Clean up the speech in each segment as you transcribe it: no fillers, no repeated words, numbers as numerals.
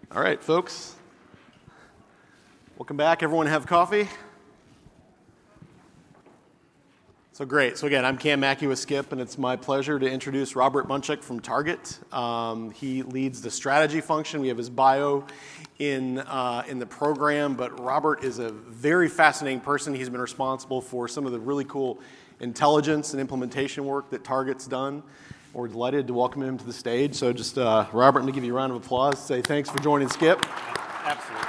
All right, folks. Welcome back. Everyone have coffee? So great. So again, I'm Cam Mackey with Skip, and it's my pleasure to introduce Robert Munchak from Target. He leads the strategy function. We have his bio in the program, but Robert is a very fascinating person. He's been responsible for some of the really cool intelligence and implementation work that Target's done. We're delighted to welcome him to the stage. So just, Robert, I'm going to give you a round of applause. Say thanks for joining Skip. Absolutely.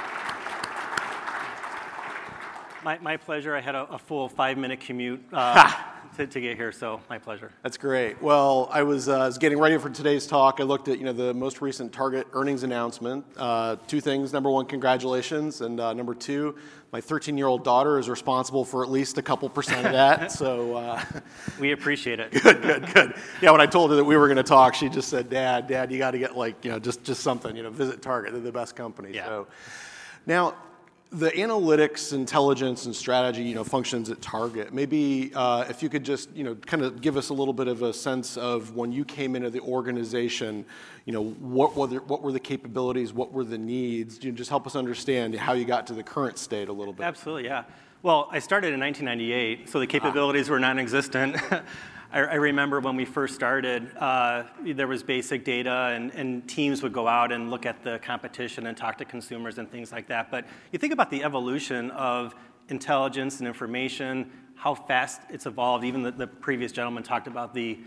My pleasure. I had a full 5-minute commute to get here, so my pleasure. That's great. Well, I was getting ready for today's talk. I looked at the most recent Target earnings announcement. Two things. Number one, congratulations, and number two, my 13-year-old daughter is responsible for at least a couple percent of that. So we appreciate it. Good. Yeah, when I told her that we were going to talk, she just said, "Dad, you got to get just something. Visit Target. They're the best company." Yeah. So now, the analytics, intelligence, and strategy, functions at Target. Maybe if you could just, kind of give us a little bit of a sense of when you came into the organization, what were the capabilities, what were the needs? Just help us understand how you got to the current state a little bit. Absolutely, yeah. Well, I started in 1998, so the capabilities were non-existent. I remember when we first started, there was basic data, and teams would go out and look at the competition and talk to consumers and things like that. But you think about the evolution of intelligence and information, how fast it's evolved. Even the previous gentleman talked about the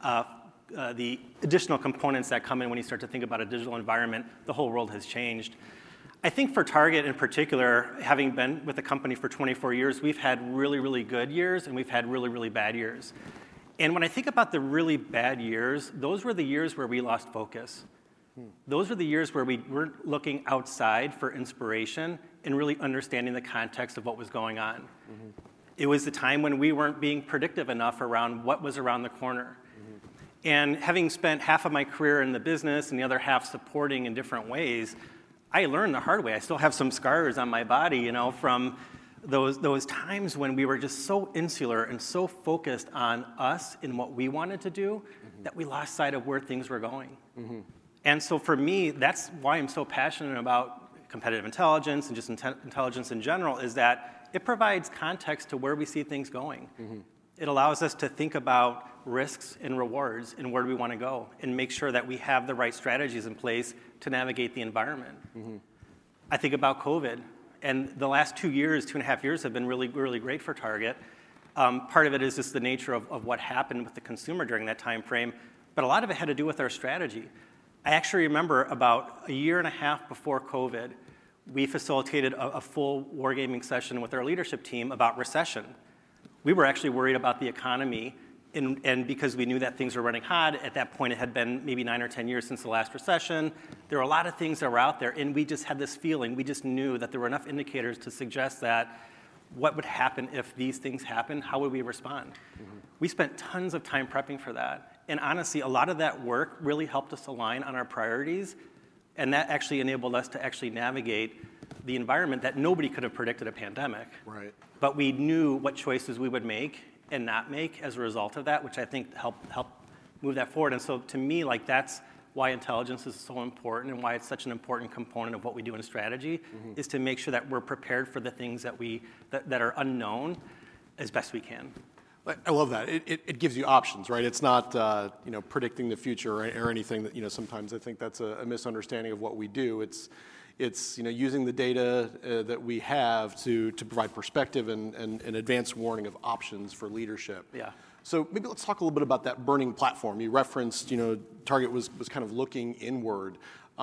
additional components that come in when you start to think about a digital environment. The whole world has changed. I think for Target in particular, having been with the company for 24 years, we've had really, really good years, and we've had really, really bad years. And when I think about the really bad years, those were the years where we lost focus. Those were the years where we weren't looking outside for inspiration and really understanding the context of what was going on. Mm-hmm. It was the time when we weren't being predictive enough around what was around the corner. Mm-hmm. And having spent half of my career in the business and the other half supporting in different ways, I learned the hard way. I still have some scars on my body, from those times when we were just so insular and so focused on us and what we wanted to do, mm-hmm. that we lost sight of where things were going. Mm-hmm. And so for me, that's why I'm so passionate about competitive intelligence and just intelligence in general, is that it provides context to where we see things going. Mm-hmm. It allows us to think about risks and rewards and where do we want to go, and make sure that we have the right strategies in place to navigate the environment. Mm-hmm. I think about COVID. And the last 2.5 years have been really, really great for Target. Part of it is just the nature of what happened with the consumer during that time frame, but a lot of it had to do with our strategy. I actually remember about 1.5 years before COVID, we facilitated a full wargaming session with our leadership team about recession. We were actually worried about the economy, and because we knew that things were running hot. At that point, it had been maybe 9 or 10 years since the last recession. There were a lot of things that were out there, and we just had this feeling. We just knew that there were enough indicators to suggest that what would happen if these things happen, how would we respond? Mm-hmm. We spent tons of time prepping for that. And honestly, a lot of that work really helped us align on our priorities, and that actually enabled us to actually navigate the environment that nobody could have predicted a pandemic. Right. But we knew what choices we would make and not make as a result of that, which I think helped move that forward. And so to me, that's why intelligence is so important, and why it's such an important component of what we do in strategy, mm-hmm. is to make sure that we're prepared for the things that are unknown as best we can. I love that. It gives you options, right? It's not predicting the future or anything that sometimes I think that's a misunderstanding of what we do. It's using the data that we have to provide perspective and advanced warning of options for leadership. Yeah. So maybe let's talk a little bit about that burning platform. You referenced, Target was kind of looking inward.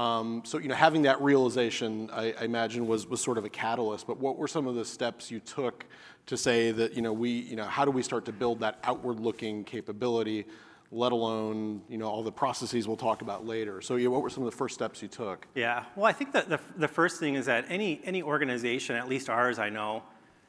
So having that realization, I imagine, was sort of a catalyst. But what were some of the steps you took to say that how do we start to build that outward-looking capability, let alone all the processes we'll talk about later? So what were some of the first steps you took? Yeah, well, I think that the first thing is that any organization, at least ours, I know,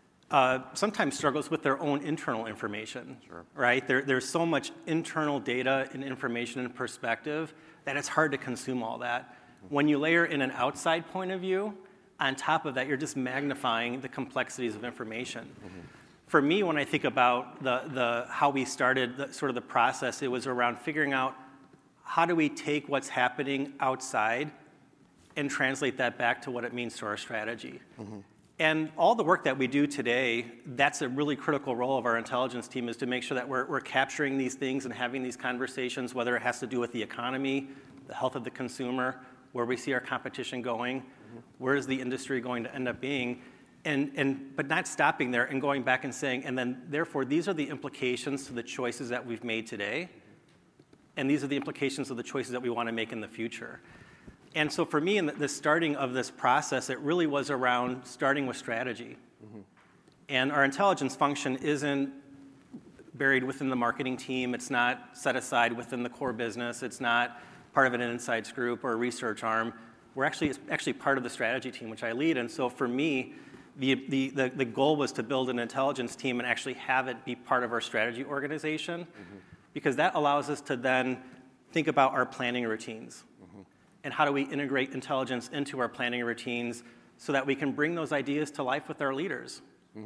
sometimes struggles with their own internal information. Sure. Right? There's so much internal data and information and perspective that it's hard to consume all that. Mm-hmm. When you layer in an outside point of view, on top of that, you're just magnifying the complexities of information. Mm-hmm. For me, when I think about the how we started the process, it was around figuring out how do we take what's happening outside and translate that back to what it means to our strategy. And all the work that we do today, that's a really critical role of our intelligence team, is to make sure that we're capturing these things and having these conversations, whether it has to do with the economy, the health of the consumer, where we see our competition going, where is the industry going to end up being, but not stopping there and going back and saying, and then therefore these are the implications to the choices that we've made today, and these are the implications of the choices that we want to make in the future. And so for me, in the starting of this process, it really was around starting with strategy. And our intelligence function isn't buried within the marketing team. It's not set aside within the core business. It's not part of an insights group or a research arm. It's actually part of the strategy team, which I lead. And so for me, the goal was to build an intelligence team and actually have it be part of our strategy organization, because that allows us to then think about our planning routines. And how do we integrate intelligence into our planning routines so that we can bring those ideas to life with our leaders?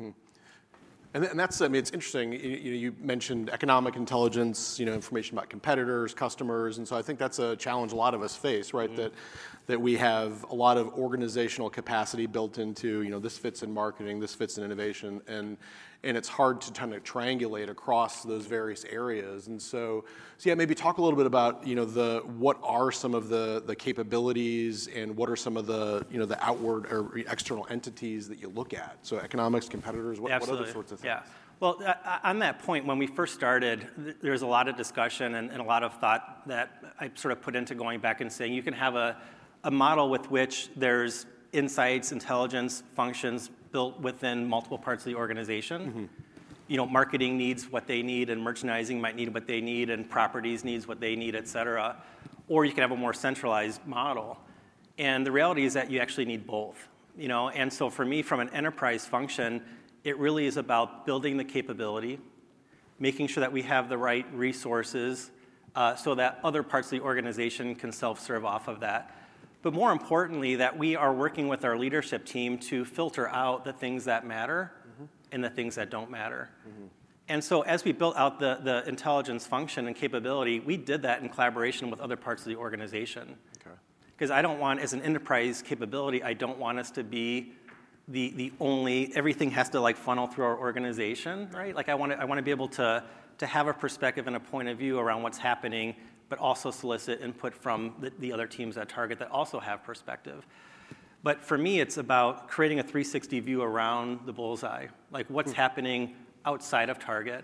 And that's, I mean, it's interesting. You mentioned economic intelligence, information about competitors, customers, and so I think that's a challenge a lot of us face, right? That we have a lot of organizational capacity built into, this fits in marketing, this fits in innovation, and it's hard to kind of triangulate across those various areas. And so yeah, maybe talk a little bit about, what are some of the capabilities and what are some of the, the outward or external entities that you look at? So economics, competitors, what other sorts of things? Yeah. Well, on that point, when we first started, there was a lot of discussion and a lot of thought that I sort of put into going back and saying you can have a model with which there's insights, intelligence, functions built within multiple parts of the organization. Marketing needs what they need, and merchandising might need what they need, and properties needs what they need, et cetera. Or you can have a more centralized model. And the reality is that you actually need both. And so for me, from an enterprise function, it really is about building the capability, making sure that we have the right resources so that other parts of the organization can self-serve off of that. But more importantly, that we are working with our leadership team to filter out the things that matter and the things that don't matter. And so as we built out the intelligence function and capability, we did that in collaboration with other parts of the organization. Because I don't want, as an enterprise capability, I don't want us to be the only, everything has to funnel through our organization, right? I want to be able to have a perspective and a point of view around what's happening, but also solicit input from the other teams at Target that also have perspective. But for me, it's about creating a 360 view around the bullseye, what's happening outside of Target.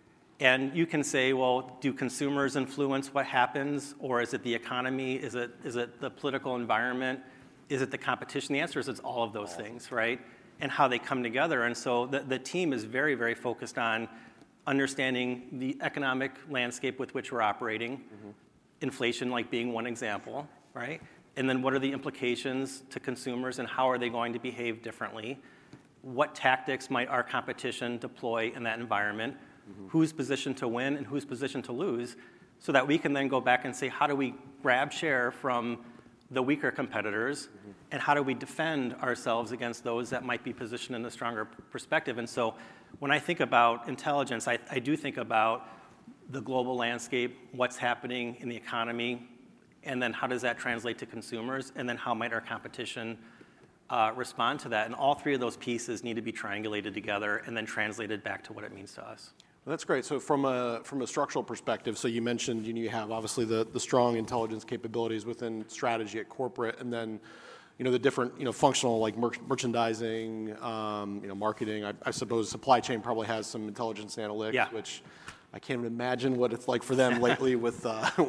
And you can say, well, do consumers influence what happens, or is it the economy? Is it the political environment? Is it the competition? The answer is it's all of those things, right? And how they come together. And so the team is very, very focused on understanding the economic landscape with which we're operating, inflation being one example, right? And then what are the implications to consumers and how are they going to behave differently? What tactics might our competition deploy in that environment? Who's positioned to win and who's positioned to lose, so that we can then go back and say, how do we grab share from the weaker competitors, and how do we defend ourselves against those that might be positioned in a stronger perspective? And so when I think about intelligence, I do think about the global landscape, what's happening in the economy, and then how does that translate to consumers, and then how might our competition respond to that? And all three of those pieces need to be triangulated together and then translated back to what it means to us. Well, that's great. So from a structural perspective, so you mentioned you have obviously the strong intelligence capabilities within strategy at corporate, and then the different functional merchandising, marketing. I suppose supply chain probably has some intelligence analytics, which I can't even imagine what it's like for them lately with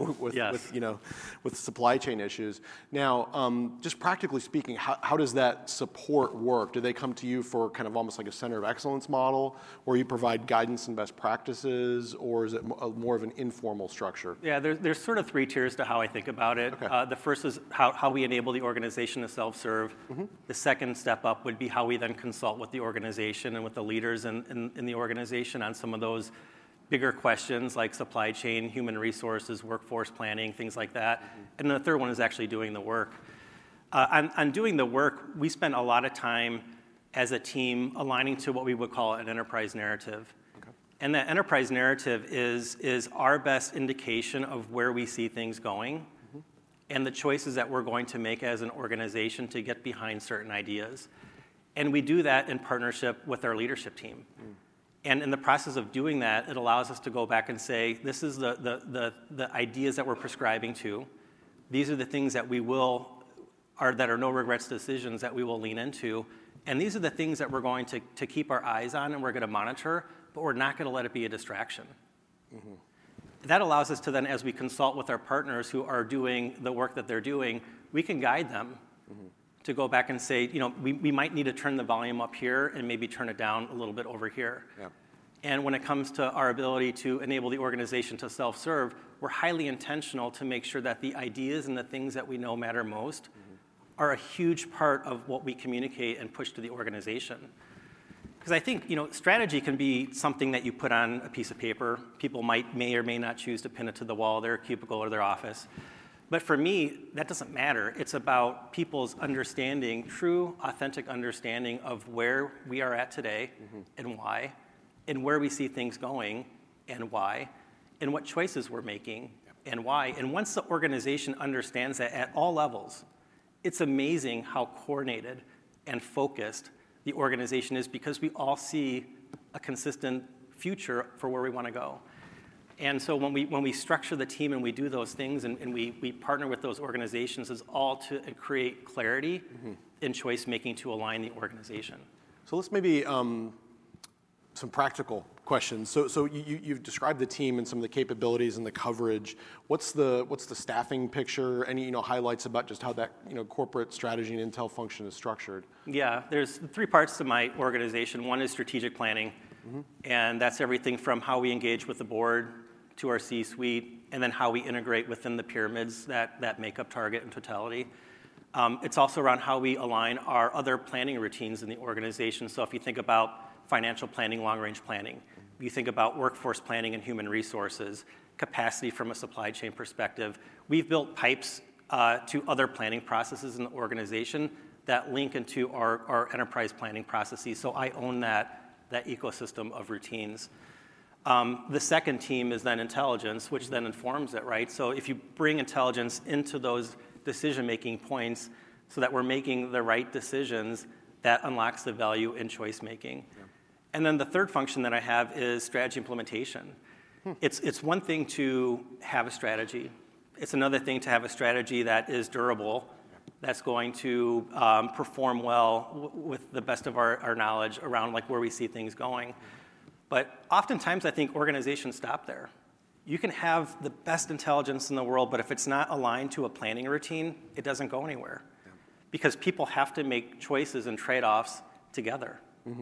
supply chain issues. Now, just practically speaking, how does that support work? Do they come to you for kind of almost like a center of excellence model, where you provide guidance and best practices, or is it more of an informal structure? Yeah, there's sort of three tiers to how I think about it. The first is how we enable the organization to self-serve. The second step up would be how we then consult with the organization and with the leaders in the organization on some of those bigger questions like supply chain, human resources, workforce planning, things like that. And the third one is actually doing the work. On doing the work, we spend a lot of time as a team aligning to what we would call an enterprise narrative. And that enterprise narrative is our best indication of where we see things going and the choices that we're going to make as an organization to get behind certain ideas. And we do that in partnership with our leadership team. And in the process of doing that, it allows us to go back and say, this is the ideas that we're prescribing to. These are the things that that are no regrets decisions that we will lean into. And these are the things that we're going to keep our eyes on and we're going to monitor, but we're not going to let it be a distraction. That allows us to then, as we consult with our partners who are doing the work that they're doing, we can guide them to go back and say, we might need to turn the volume up here and maybe turn it down a little bit over here. Yeah. And when it comes to our ability to enable the organization to self-serve, we're highly intentional to make sure that the ideas and the things that we know matter most are a huge part of what we communicate and push to the organization. Because I think, strategy can be something that you put on a piece of paper. People may or may not choose to pin it to the wall of their cubicle or their office. But for me, that doesn't matter. It's about people's understanding, true, authentic understanding of where we are at today and why, and where we see things going and why, and what choices we're making and why. And once the organization understands that at all levels, it's amazing how coordinated and focused the organization is because we all see a consistent future for where we want to go. And so when we structure the team and we do those things and we partner with those organizations, it's all to create clarity in choice making to align the organization. So let's maybe some practical questions. So you've described the team and some of the capabilities and the coverage. What's the staffing picture? Any highlights about just how that corporate strategy and intel function is structured? Yeah, there's 3 parts to my organization. One is strategic planning, and that's everything from how we engage with the board to our C-suite, and then how we integrate within the pyramids that make up Target in totality. It's also around how we align our other planning routines in the organization. So if you think about financial planning, long-range planning, you think about workforce planning and human resources, capacity from a supply chain perspective, we've built pipes to other planning processes in the organization that link into our enterprise planning processes. So I own that ecosystem of routines. The second team is then intelligence, which then informs it, right? So if you bring intelligence into those decision-making points so that we're making the right decisions, that unlocks the value in choice making. Yeah. And then the third function that I have is strategy implementation. It's one thing to have a strategy. It's another thing to have a strategy that is durable, that's going to perform well with the best of our knowledge around where we see things going. But oftentimes, I think organizations stop there. You can have the best intelligence in the world, but if it's not aligned to a planning routine, it doesn't go anywhere. Yeah. Because people have to make choices and trade-offs together.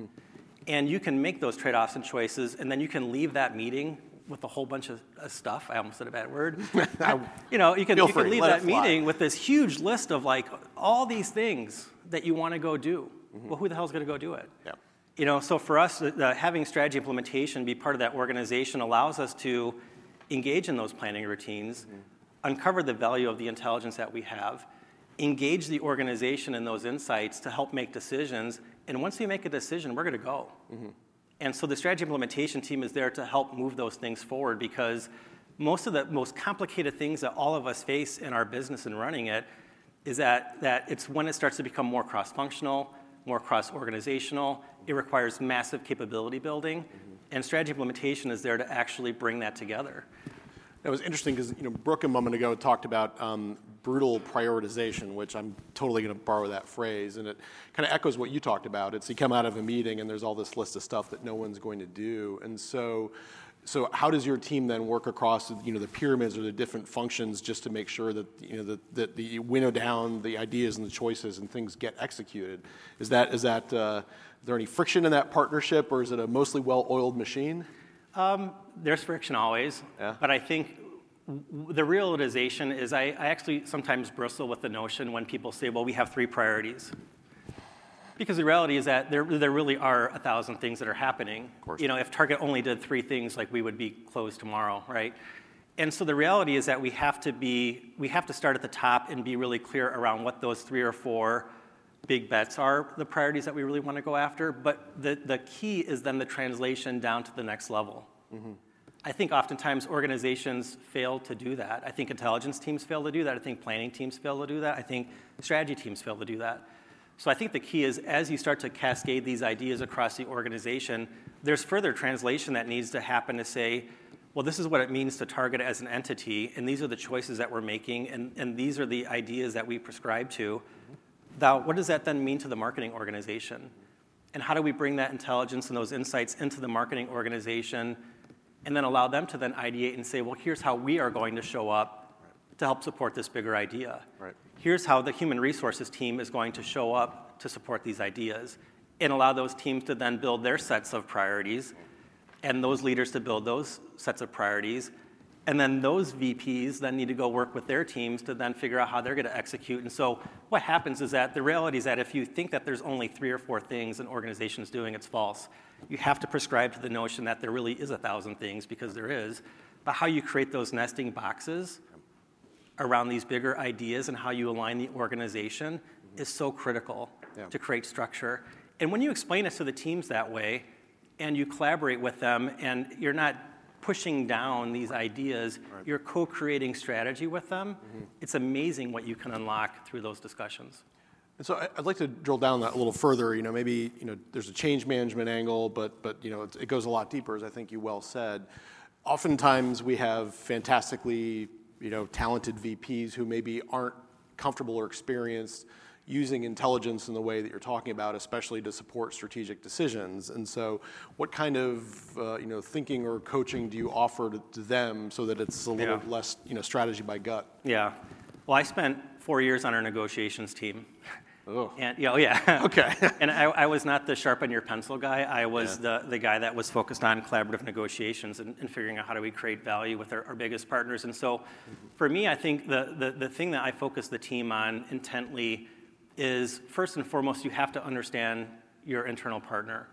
And you can make those trade-offs and choices, and then you can leave that meeting with a whole bunch of stuff. I almost said a bad word. You can leave that meeting with this huge list of all these things that you want to go do. Well, who the hell is going to go do it? Yeah. So for us, having strategy implementation be part of that organization allows us to engage in those planning routines, uncover the value of the intelligence that we have, engage the organization in those insights to help make decisions, and once we make a decision, we're going to go. And so the strategy implementation team is there to help move those things forward because most of the most complicated things that all of us face in our business and running it is that it's when it starts to become more cross-functional, more cross-organizational. It requires massive capability building, and strategy implementation is there to actually bring that together. That was interesting because Brooke a moment ago talked about brutal prioritization, which I'm totally going to borrow that phrase, and it kind of echoes what you talked about. It's you come out of a meeting and there's all this list of stuff that no one's going to do, and so how does your team then work across the pyramids or the different functions just to make sure that that you winnow down the ideas and the choices and things get executed? Is there any friction in that partnership, or is it a mostly well-oiled machine? There's friction always, but I think the realization is I actually sometimes bristle with the notion when people say, well, we have 3 priorities. Because the reality is that there really are 1,000 things that are happening. Of course. If Target only did 3 things, we would be closed tomorrow, right? And so the reality is that we have to start at the top and be really clear around what those 3 or 4 big bets are, the priorities that we really want to go after. But the key is then the translation down to the next level. I think oftentimes organizations fail to do that. I think intelligence teams fail to do that. I think planning teams fail to do that. I think strategy teams fail to do that. So I think the key is as you start to cascade these ideas across the organization, there's further translation that needs to happen to say, well, this is what it means to Target as an entity, and these are the choices that we're making, and these are the ideas that we prescribe to. Now, what does that then mean to the marketing organization? And how do we bring that intelligence and those insights into the marketing organization and then allow them to then ideate and say, well, here's how we are going to show up to help support this bigger idea. Right. Here's how the human resources team is going to show up to support these ideas, and allow those teams to then build their sets of priorities and those leaders to build those sets of priorities. And then those VPs then need to go work with their teams to then figure out how they're going to execute. And so what happens is that the reality is that if you think that there's only 3 or 4 things an organization is doing, it's false. You have to prescribe to the notion that there really is 1,000 things, because there is. But how you create those nesting boxes around these bigger ideas and how you align the organization is so critical to create structure. And when you explain it to the teams that way and you collaborate with them and you're not pushing down these ideas, you're co-creating strategy with them, it's amazing what you can unlock through those discussions. And so I'd like to drill down that a little further. Maybe there's a change management angle, but it goes a lot deeper, as I think you well said. Oftentimes we have fantastically talented VPs who maybe aren't comfortable or experienced using intelligence in the way that you're talking about, especially to support strategic decisions. And so what kind of thinking or coaching do you offer to them so that it's a little less strategy by gut? Yeah. Well, I spent 4 years on our negotiations team. Oh. And yeah. Okay. And I was not the sharpen your pencil guy. I was the guy that was focused on collaborative negotiations and figuring out how do we create value with our biggest partners. And so for me, I think the thing that I focus the team on intently is, first and foremost, you have to understand your internal partner.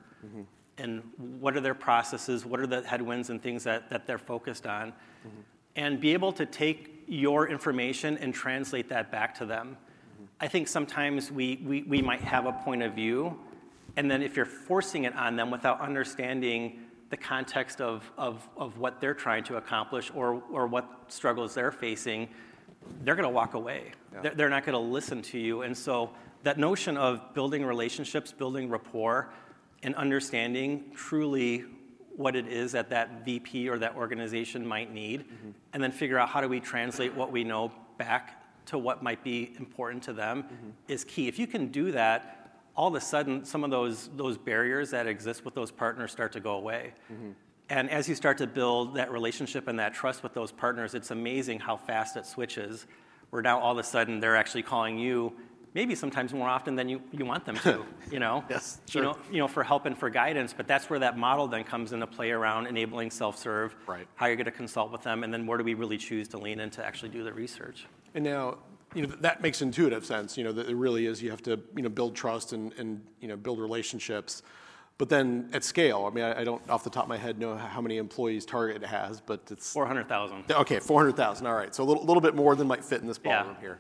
And what are their processes, what are the headwinds and things that they're focused on, and be able to take your information and translate that back to them. I think sometimes we might have a point of view, and then if you're forcing it on them without understanding the context of what they're trying to accomplish or what struggles they're facing, they're going to walk away. They're not going to listen to you. And so that notion of building relationships, building rapport, and understanding truly what it is that VP or that organization might need, and then figure out how do we translate what we know back to what might be important to them is key. If you can do that, all of a sudden some of those barriers that exist with those partners start to go away. And as you start to build that relationship and that trust with those partners, it's amazing how fast it switches, where now all of a sudden they're actually calling you, maybe sometimes more often than you want them to, Yes, sure. For help and for guidance. But that's where that model then comes into play around enabling self-serve, how you're going to consult with them, and then where do we really choose to lean in to actually do the research. And now, that makes intuitive sense, that it really is, you have to, build trust and build relationships. But then at scale, I mean, I don't off the top of my head know how many employees Target has, but it's 400,000. Okay, 400,000. All right, so a little bit more than might fit in this ballroom here.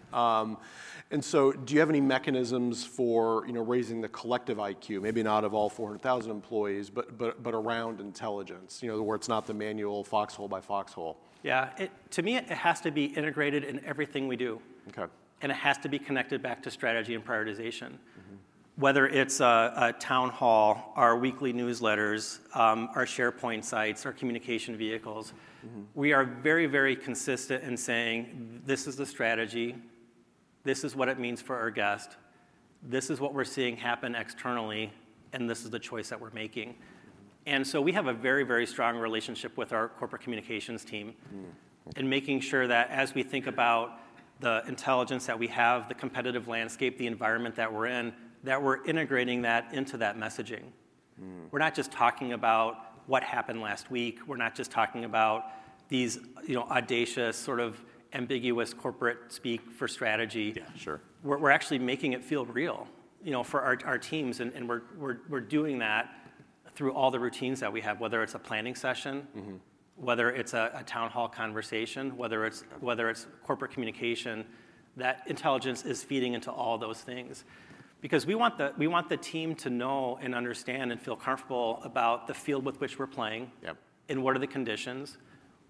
And so, do you have any mechanisms for raising the collective IQ? Maybe not of all 400,000 employees, but around intelligence. Where it's not the manual foxhole by foxhole. Yeah, to me, it has to be integrated in everything we do. Okay. And it has to be connected back to strategy and prioritization. Whether it's a town hall, our weekly newsletters, our SharePoint sites, our communication vehicles, we are very, very consistent in saying, this is the strategy, this is what it means for our guest, this is what we're seeing happen externally, and this is the choice that we're making. And so we have a very, very strong relationship with our corporate communications team in making sure that as we think about the intelligence that we have, the competitive landscape, the environment that we're in, that we're integrating that into that messaging. We're not just talking about what happened last week. We're not just talking about these audacious, sort of ambiguous corporate speak for strategy. Yeah, sure. We're actually making it feel real, for our teams, and we're doing that through all the routines that we have, whether it's a planning session, whether it's a town hall conversation, whether it's corporate communication. That intelligence is feeding into all those things. Because we want the team to know and understand and feel comfortable about the field with which we're playing, and what are the conditions,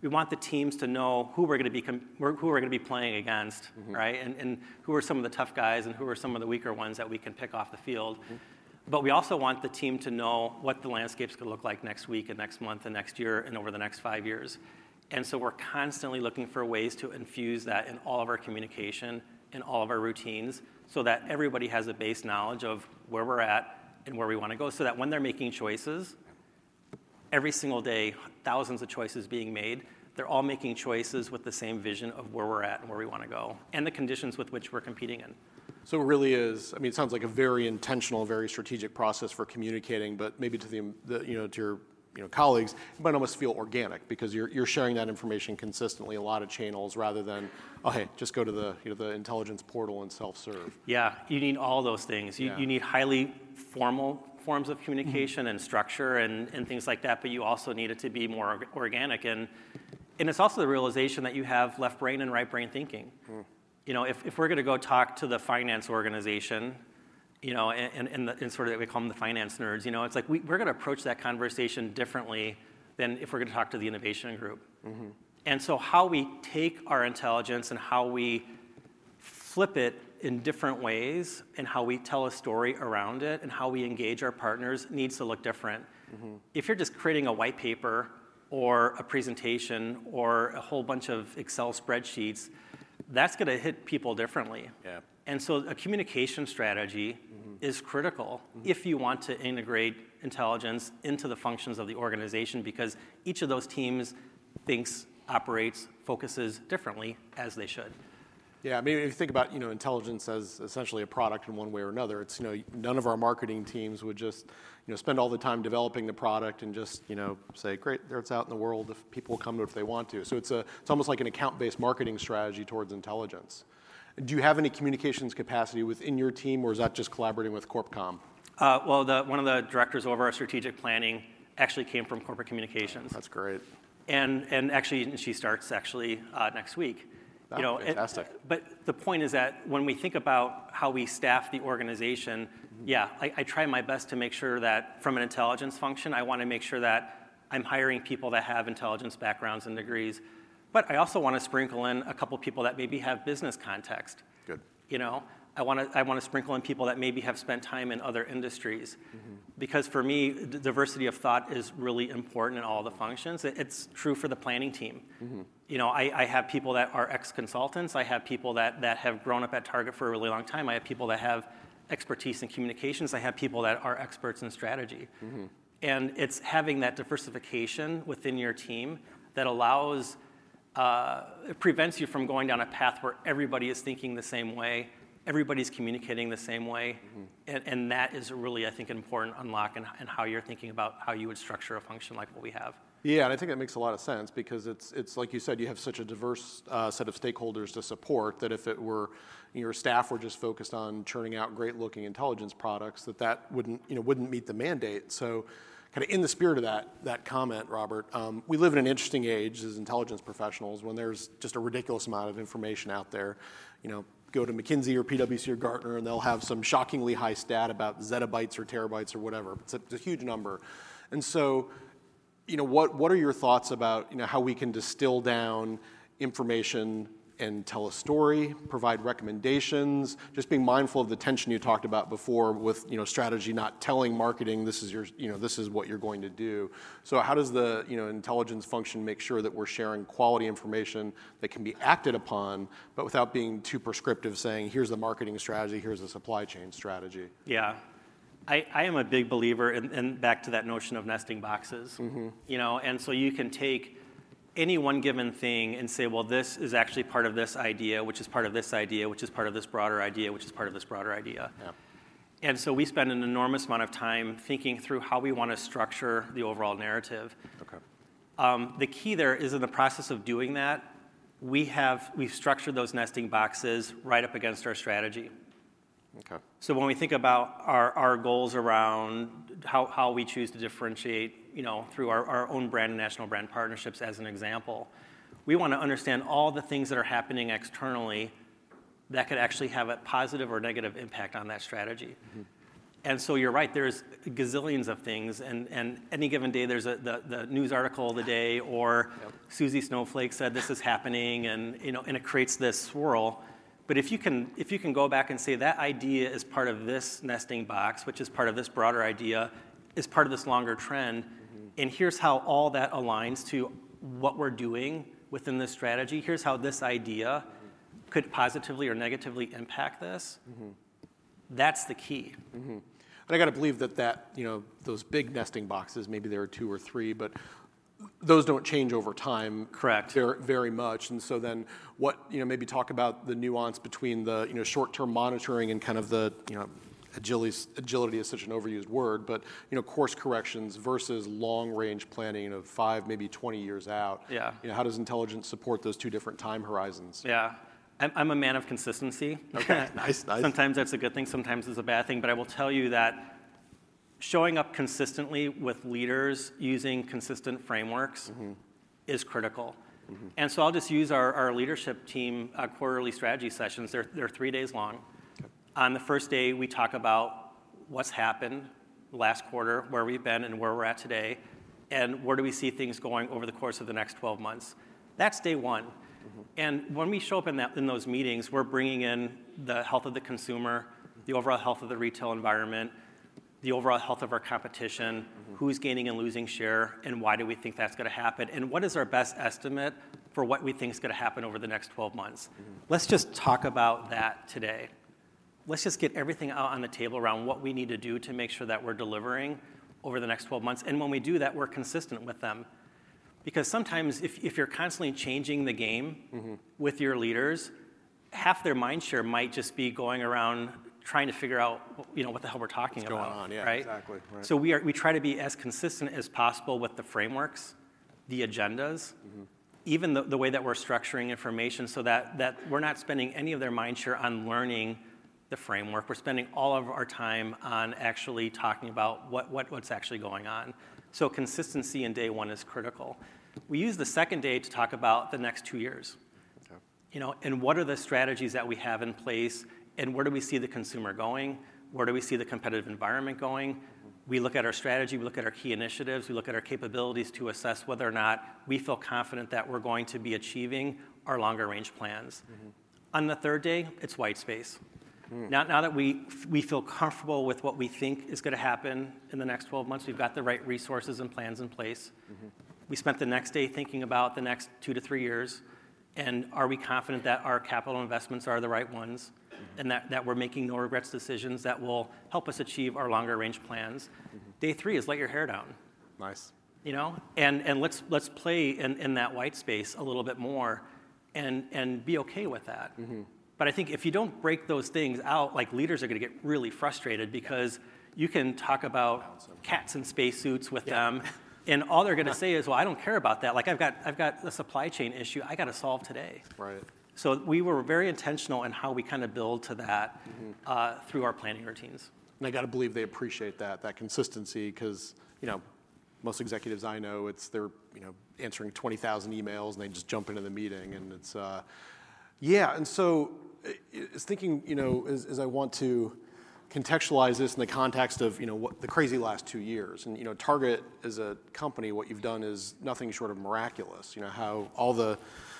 we want the teams to know who we're going to be playing against, right? And who are some of the tough guys and who are some of the weaker ones that we can pick off the field. But we also want the team to know what the landscape's going to look like next week and next month and next year and over the next 5 years. And so we're constantly looking for ways to infuse that in all of our communication, in all of our routines, so that everybody has a base knowledge of where we're at and where we want to go, so that when they're making choices, every single day, thousands of choices being made, they're all making choices with the same vision of where we're at and where we want to go, and the conditions with which we're competing in. So it really is, I mean, it sounds like a very intentional, very strategic process for communicating, but maybe to to your colleagues, it might almost feel organic because you're sharing that information consistently, a lot of channels, rather than, oh, hey, just go to the intelligence portal and self-serve. Yeah, you need all those things. You need highly formal forms of communication and structure and things like that, but you also need it to be more organic. And it's also the realization that you have left brain and right brain thinking. If we're going to go talk to the finance organization, and sort of we call them the finance nerds, it's like we're going to approach that conversation differently than if we're going to talk to the innovation group. And so how we take our intelligence and how we flip it in different ways and how we tell a story around it and how we engage our partners needs to look different. If you're just creating a white paper or a presentation or a whole bunch of Excel spreadsheets, that's going to hit people differently. Yeah. And so a communication strategy is critical if you want to integrate intelligence into the functions of the organization, because each of those teams thinks, operates, focuses differently, as they should. Yeah, I mean, if you think about intelligence as essentially a product in one way or another, it's none of our marketing teams would just spend all the time developing the product and just say, great, there it's out in the world if people will come to it if they want to. So it's almost like an account-based marketing strategy towards intelligence. Do you have any communications capacity within your team, or is that just collaborating with CorpCom? Well, one of the directors over our strategic planning actually came from corporate communications. That's great. And actually, she starts next week. Fantastic. But the point is that when we think about how we staff the organization, I try my best to make sure that from an intelligence function, I want to make sure that I'm hiring people that have intelligence backgrounds and degrees. But I also want to sprinkle in a couple people that maybe have business context. Good. I want to sprinkle in people that maybe have spent time in other industries. Because for me, diversity of thought is really important in all the functions. It's true for the planning team. I have people that are ex-consultants. I have people that have grown up at Target for a really long time. I have people that have expertise in communications. I have people that are experts in strategy. And it's having that diversification within your team that allows, it prevents you from going down a path where everybody is thinking the same way, everybody's communicating the same way, and that is really, I think, an important unlock in how you're thinking about how you would structure a function like what we have. Yeah, and I think that makes a lot of sense because it's like you said, you have such a diverse set of stakeholders to support that if it were your staff were just focused on churning out great-looking intelligence products, that wouldn't meet the mandate. So, kind of in the spirit of that comment, Robert, we live in an interesting age as intelligence professionals when there's just a ridiculous amount of information out there. Go to McKinsey or PwC or Gartner, and they'll have some shockingly high stat about zettabytes or terabytes or whatever. It's a huge number. And so, what are your thoughts about how we can distill down information and tell a story, provide recommendations, just being mindful of the tension you talked about before with strategy, not telling marketing this is what you're going to do. So how does the intelligence function make sure that we're sharing quality information that can be acted upon, but without being too prescriptive, saying here's the marketing strategy, here's the supply chain strategy? Yeah. I am a big believer in back to that notion of nesting boxes. And so you can take any one given thing and say, well, this is actually part of this idea, which is part of this idea, which is part of this broader idea, which is part of this broader idea. Yeah. And so we spend an enormous amount of time thinking through how we want to structure the overall narrative. Okay. The key there is in the process of doing that, we've structured those nesting boxes right up against our strategy. Okay. So when we think about our goals around how we choose to differentiate, through our own brand and national brand partnerships as an example, we want to understand all the things that are happening externally that could actually have a positive or negative impact on that strategy. And so you're right, there's gazillions of things, and any given day there's the news article of the day, or Susie Snowflake said this is happening, and and it creates this swirl. But if you can go back and say that idea is part of this nesting box, which is part of this broader idea, is part of this longer trend, and here's how all that aligns to what we're doing within this strategy, here's how this idea could positively or negatively impact this, that's the key. And I got to believe that those big nesting boxes, maybe there are 2 or 3, but those don't change over time. Correct. Very, very much. And so then maybe talk about the nuance between the, short-term monitoring and kind of the, agility is such an overused word, but, course corrections versus long-range planning of 5, maybe 20 years out. Yeah. How does intelligence support those 2 different time horizons? Yeah. I'm a man of consistency. Okay, nice. Sometimes that's a good thing, sometimes it's a bad thing, but I will tell you that showing up consistently with leaders using consistent frameworks is critical. And so I'll just use our leadership team quarterly strategy sessions. They're 3 days long. Okay. On the first day, we talk about what's happened last quarter, where we've been and where we're at today, and where do we see things going over the course of the next 12 months. That's day one. And when we show up in those meetings, we're bringing in the health of the consumer, the overall health of the retail environment, the overall health of our competition, who's gaining and losing share, and why do we think that's going to happen, and what is our best estimate for what we think is going to happen over the next 12 months. Let's just talk about that today. Let's just get everything out on the table around what we need to do to make sure that we're delivering over the next 12 months. And when we do that, we're consistent with them. Because sometimes if you're constantly changing the game with your leaders, half their mind share might just be going around trying to figure out what the hell we're talking about. What's going on, yeah, right? Exactly. Right. So we try to be as consistent as possible with the frameworks, the agendas, even the way that we're structuring information, so that we're not spending any of their mind share on learning the framework. We're spending all of our time on actually talking about what's actually going on. So consistency in day one is critical. We use the second day to talk about the next 2 years. Okay. And what are the strategies that we have in place, and where do we see the consumer going? Where do we see the competitive environment going? We look at our strategy, we look at our key initiatives, we look at our capabilities to assess whether or not we feel confident that we're going to be achieving our longer range plans. On the third day, it's white space. Now that we feel comfortable with what we think is going to happen in the next 12 months, we've got the right resources and plans in place. We spent the next day thinking about the next 2 to 3 years, and are we confident that our capital investments are the right ones, and that we're making no regrets decisions that will help us achieve our longer range plans. Day 3 is let your hair down. Nice. And let's play in that white space a little bit more, and be okay with that. But I think if you don't break those things out, like, leaders are going to get really frustrated, because you can talk about cats in spacesuits with them, and all they're going to say is, well, I don't care about that. Like, I've got a supply chain issue I got to solve today. Right. So we were very intentional in how we kind of build to that through our planning routines. And I got to believe they appreciate that consistency, because most executives I know, they're answering 20,000 emails and they just jump into the meeting, and it's and so it's thinking as I want to contextualize this in the context of what the crazy last 2 years, and Target as a company, what you've done is nothing short of miraculous. How all the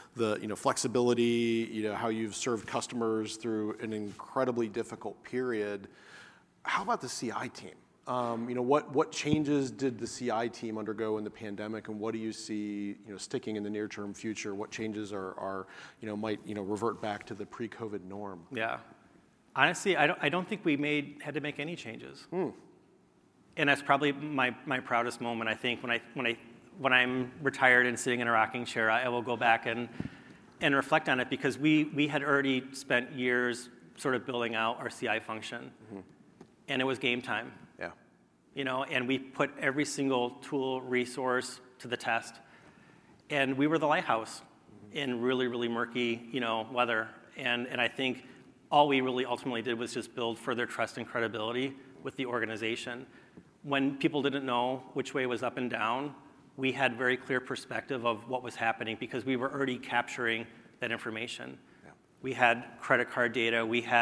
flexibility, how you've served customers through an incredibly difficult period. How about the CI team? What changes did the CI team undergo in the pandemic, and what do you see sticking in the near-term future? What changes might revert back to the pre-COVID norm? Yeah, honestly, I don't think we had to make any changes. And that's probably my proudest moment. I think when I'm retired and sitting in a rocking chair, I will go back and reflect on it, because we had already spent years sort of building out our CI function, and it was game time. And we put every single tool, resource to the test, and we were the lighthouse in really, really murky, weather. And I think all we really ultimately did was just build further trust and credibility with the organization. When people didn't know which way was up and down, we had very clear perspective of what was happening, because we were already capturing that information. We had credit card data, we had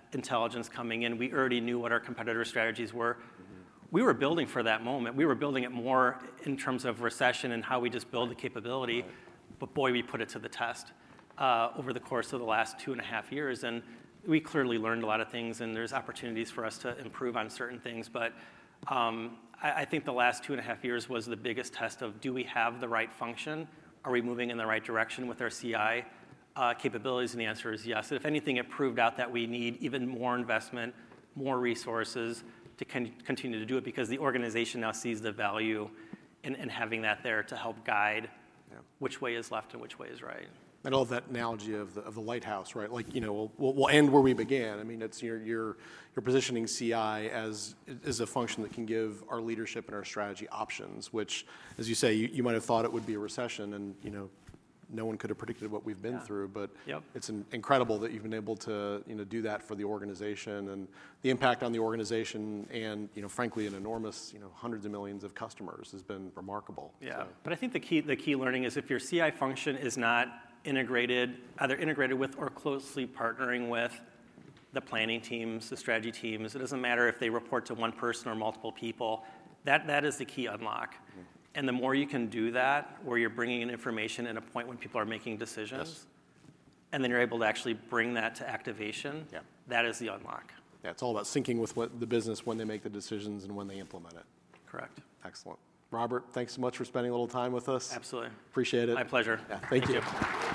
intelligence coming in. We already knew what our competitor strategies were. We were building for that moment. We were building it more in terms of recession and how we just build the capability. Right. But boy, we put it to the test over the course of the last 2.5 years. And we clearly learned a lot of things, and there's opportunities for us to improve on certain things. But I think the last 2.5 years was the biggest test of, do we have the right function? Are we moving in the right direction with our CI capabilities? And the answer is yes. If anything, it proved out that we need even more investment, more resources to continue to do it, because the organization now sees the value in having that there to help guide which way is left and which way is right. I love that analogy of the lighthouse, right? Like, we'll end where we began. I mean, it's you're positioning CI as a function that can give our leadership and our strategy options, which, as you say, you might have thought it would be a recession, and no one could have predicted what we've been through. But it's incredible that you've been able to do that for the organization, and the impact on the organization, and frankly, an enormous hundreds of millions of customers has been remarkable. Yeah, so. But I think the key learning is, if your CI function is not integrated, either integrated with or closely partnering with the planning teams, the strategy teams, it doesn't matter if they report to one person or multiple people, that is the key unlock. Mm-hmm. And the more you can do that, where you're bringing in information at a point when people are making decisions, and then you're able to actually bring that to activation, that is the unlock. Yeah, it's all about syncing with the business when they make the decisions and when they implement it. Correct. Excellent. Robert, thanks so much for spending a little time with us. Absolutely. Appreciate it. My pleasure. Yeah, thank you.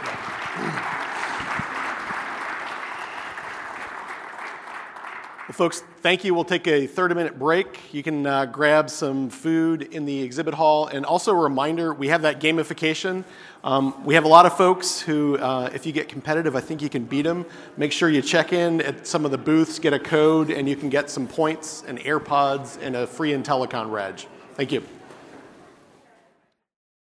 Well, folks, thank you. We'll take a 30-minute break. You can grab some food in the exhibit hall. And also a reminder, we have that gamification. We have a lot of folks who, if you get competitive, I think you can beat them. Make sure you check in at some of the booths, get a code, and you can get some points and AirPods and a free Intellicon Reg. Thank you.